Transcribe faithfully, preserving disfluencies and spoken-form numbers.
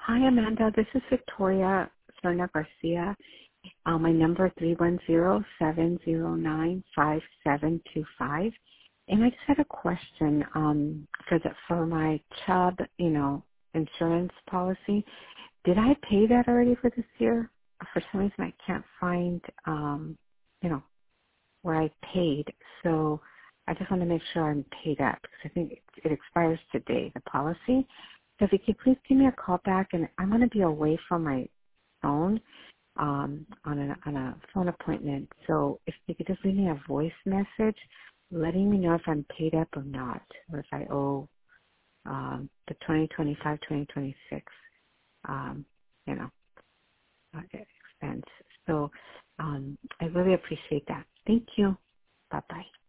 Hi, Amanda. This is Victoria Serna Garcia. Uh, my number three one zero, seven zero nine, five seven two five. And I just had a question um, for the for my Chubb, you know, insurance policy. Did I pay that already for this year? For some reason, I can't find, um, you know, where I paid. So I just want to make sure I'm paid up because I think it, it expires today, the policy. So if you could please give me a call back, and I'm going to be away from my phone um, on, a, on a phone appointment. So if you could just leave me a voice message letting me know if I'm paid up or not, or if I owe um, the twenty twenty-five twenty twenty-six, um, you know, uh, expense. So um, I really appreciate that. Thank you. Bye-bye.